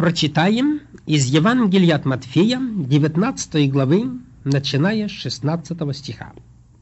Прочитаем из Евангелия от Матфея, 19 главы, начиная с 16 стиха.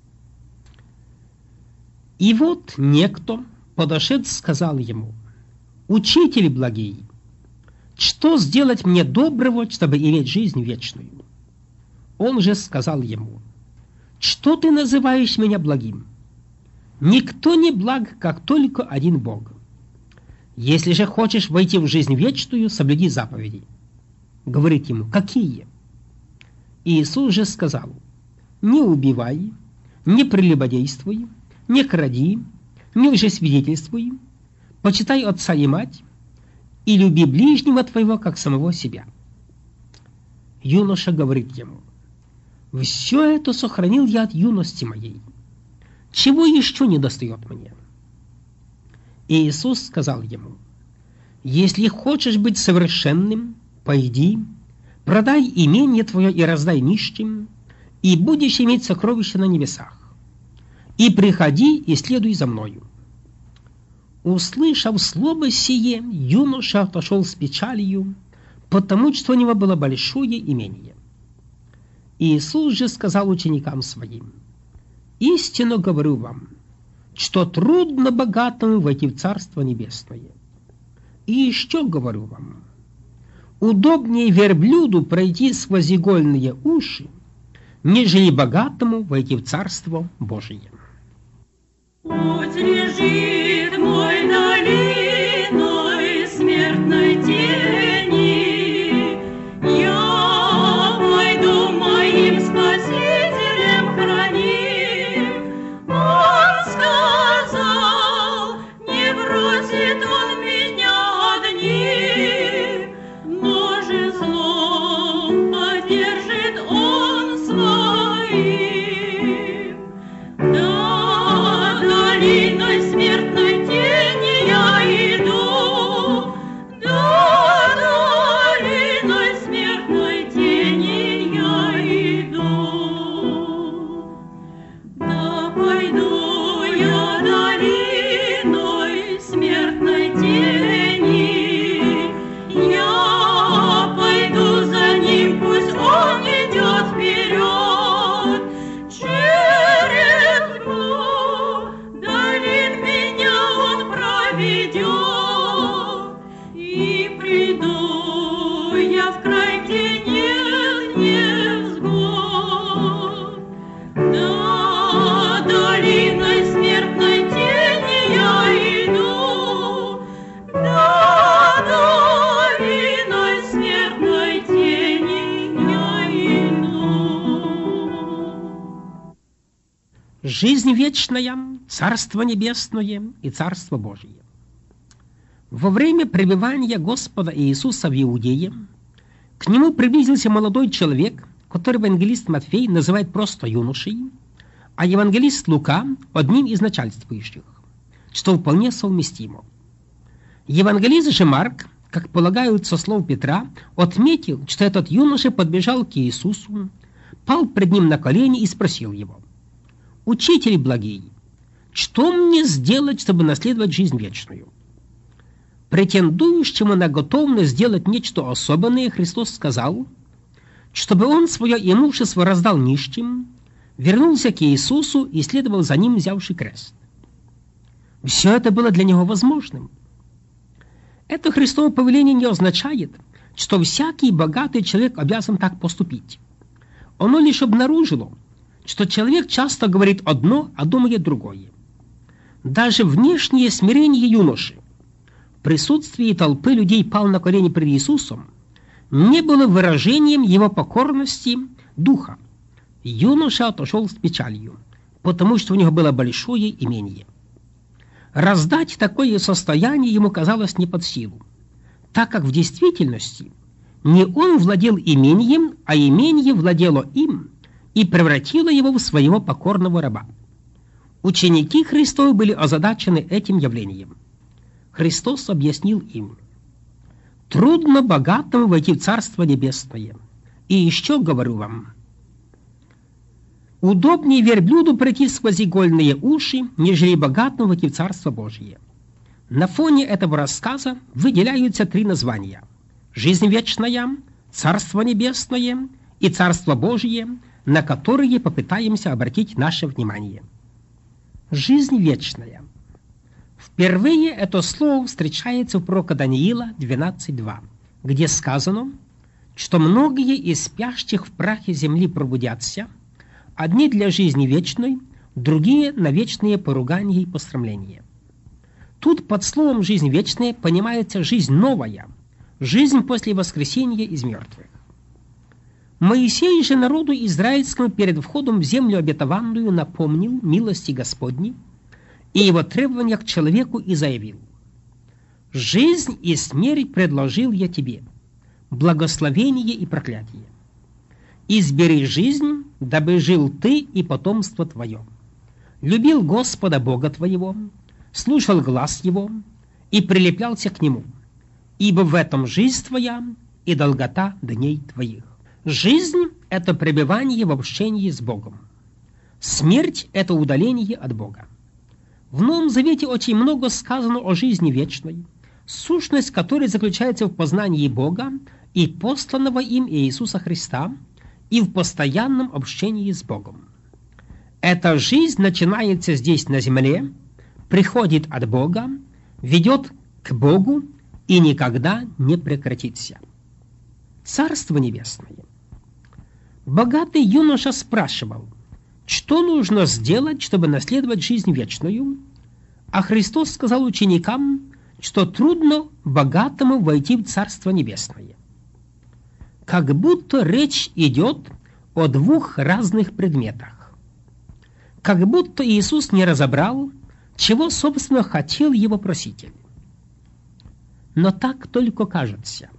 «И вот некто, подошед, сказал ему: Учитель благий, что сделать мне доброго, чтобы иметь жизнь вечную? Он же сказал ему: Что ты называешь меня благим? Никто не благ, как только один Бог. Если же хочешь войти в жизнь вечную, соблюди заповеди». Говорит ему: «Какие?» Иисус же сказал: «Не убивай, не прелюбодействуй, не кради, не лжесвидетельствуй, почитай отца и мать, и люби ближнего твоего, как самого себя». Юноша говорит ему: «Все это сохранил я от юности моей. Чего еще не достает мне?» И Иисус сказал ему: «Если хочешь быть совершенным, пойди, продай имение твое и раздай нищим, и будешь иметь сокровища на небесах. И приходи, и следуй за мною». Услышав слово сие, юноша отошел с печалью, потому что у него было большое имение. Иисус же сказал ученикам своим: «Истинно говорю вам, что трудно богатому войти в Царство Небесное. И еще говорю вам, удобнее верблюду пройти сквозь игольные уши, нежели богатому войти в Царство Божие». Путь лежит мой долиной смертной тени, я пойду моим Спасителем храним. Он сказал, не бросит он меня одним, но же злом поддержит он своим. Да, долиной смертной тени я иду, да, долиной смертной тени я иду. Да, пойду я долиной смертной тени, я пойду за ним, пусть он идет вперед. Через тьму долин меня он проведет, и приду я в край, где нет невзгод. Да, долиной смертной тени я иду, да, долиной смертной тени я иду. Жизнь вечная, Царство Небесное и Царство Божие. Во время пребывания Господа Иисуса в Иудее к нему приблизился молодой человек, которого евангелист Матфей называет просто юношей, а евангелист Лука – одним из начальствующих, что вполне совместимо. Евангелист же Марк, как полагают со слов Петра, отметил, что этот юноша подбежал к Иисусу, пал пред ним на колени и спросил его: «Учитель благий, что мне сделать, чтобы наследовать жизнь вечную?» Претендующему на готовность сделать нечто особенное, Христос сказал, чтобы он свое имущество раздал нищим, вернулся к Иисусу и следовал за ним, взявший крест. Все это было для него возможным. Это Христово повеление не означает, что всякий богатый человек обязан так поступить. Оно лишь обнаружило, что человек часто говорит одно, а думает другое. Даже внешнее смирение юноши, в присутствии толпы людей пал на колени пред Иисусом, не было выражением его покорности духа. Юноша отошел с печалью, потому что у него было большое имение. Раздать такое состояние ему казалось не под силу, так как в действительности не он владел имением, а имение владело им и превратило его в своего покорного раба. Ученики Христовы были озадачены этим явлением. Христос объяснил им: трудно богатому войти в Царство Небесное. И еще говорю вам, удобнее верблюду пройти сквозь игольные уши, нежели богатому войти в Царство Божие. На фоне этого рассказа выделяются три названия: жизнь вечная, Царство Небесное и Царство Божие, на которые попытаемся обратить наше внимание. Жизнь вечная. Впервые это слово встречается у пророка Даниила 12:2, где сказано, что многие из спящих в прахе земли пробудятся, одни для жизни вечной, другие на вечные поругания и посрамления. Тут под словом «жизнь вечная» понимается жизнь новая, жизнь после воскресения из мертвых. Моисей же народу израильскому перед входом в землю обетованную напомнил милости Господней и его требования к человеку и заявил: «Жизнь и смерть предложил я тебе, благословение и проклятие. Избери жизнь, дабы жил ты и потомство твое. Любил Господа Бога твоего, слушал глас его и прилеплялся к нему, ибо в этом жизнь твоя и долгота дней твоих». Жизнь – это пребывание в общении с Богом. Смерть – это удаление от Бога. В Новом Завете очень много сказано о жизни вечной, сущность которой заключается в познании Бога и посланного им Иисуса Христа, и в постоянном общении с Богом. Эта жизнь начинается здесь на земле, приходит от Бога, ведет к Богу и никогда не прекратится. Царство Небесное. Богатый юноша спрашивал, что нужно сделать, чтобы наследовать жизнь вечную, а Христос сказал ученикам, что трудно богатому войти в Царство Небесное. Как будто речь идет о двух разных предметах. Как будто Иисус не разобрал, чего, собственно, хотел его проситель. Но так только кажется.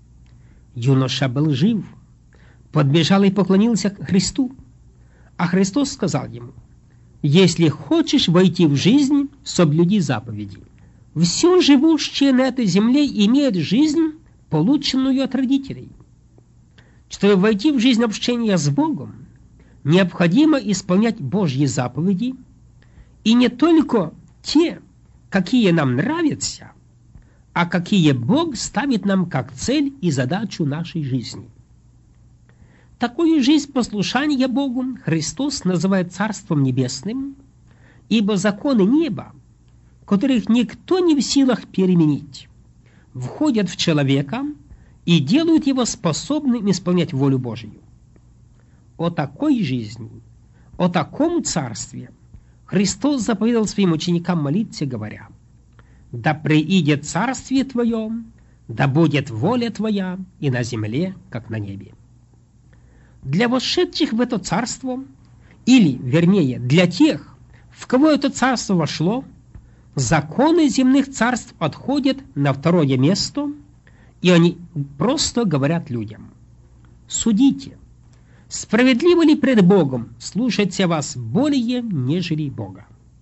Юноша был жив, подбежал и поклонился Христу, а Христос сказал ему: «Если хочешь войти в жизнь, соблюди заповеди». Все живущее на этой земле имеет жизнь, полученную от родителей. Чтобы войти в жизнь общения с Богом, необходимо исполнять Божьи заповеди, и не только те, какие нам нравятся, а какие Бог ставит нам как цель и задачу нашей жизни. Такую жизнь послушания Богу Христос называет Царством Небесным, ибо законы неба, которых никто не в силах переменить, входят в человека и делают его способным исполнять волю Божию. О такой жизни, о таком царстве Христос заповедал своим ученикам молиться, говоря: «Да приидет царствие Твое, да будет воля Твоя и на земле, как на небе». Для вошедших в это царство, или, вернее, для тех, в кого это царство вошло, законы земных царств отходят на второе место, и они просто говорят людям: «Судите, справедливо ли пред Богом слушаться вас более, нежели Бога?»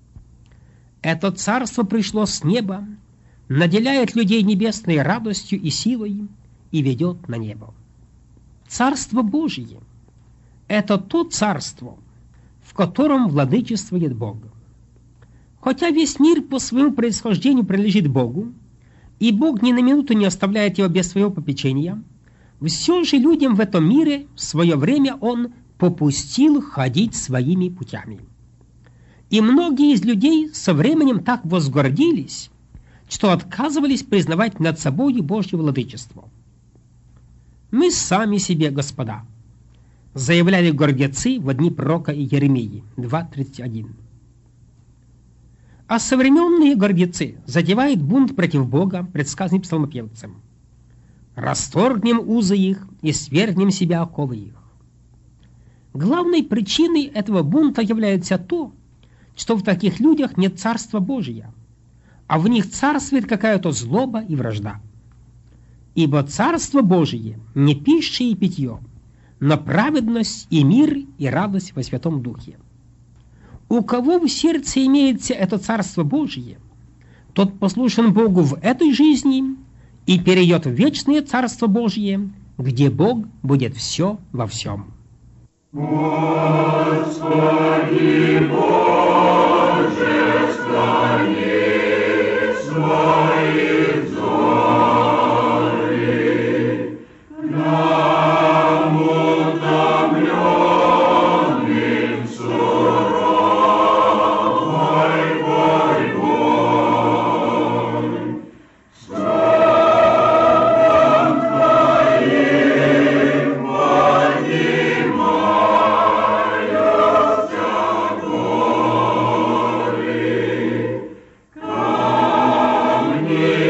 Это царство пришло с неба, наделяет людей небесной радостью и силой и ведет на небо. Царство Божие – это то царство, в котором владычествует Бог. Хотя весь мир по своему происхождению принадлежит Богу, и Бог ни на минуту не оставляет его без своего попечения, все же людям в этом мире в свое время Он попустил ходить своими путями. И многие из людей со временем так возгордились, что отказывались признавать над собой Божье владычество. «Мы сами себе господа», заявляли гордецы в дни пророка Иеремии 2:31. А современные гордецы затевают бунт против Бога, предсказанный псалмопевцем: «Расторгнем узы их и свергнем себя оковы их». Главной причиной этого бунта является то, что в таких людях нет Царства Божия, а в них царствует какая-то злоба и вражда. Ибо Царство Божие не пища и питье, но праведность и мир и радость во Святом Духе. У кого в сердце имеется это Царство Божие, тот послушен Богу в этой жизни и перейдет в вечное Царство Божие, где Бог будет все во всем. Господи Боже, склони свои взоры мы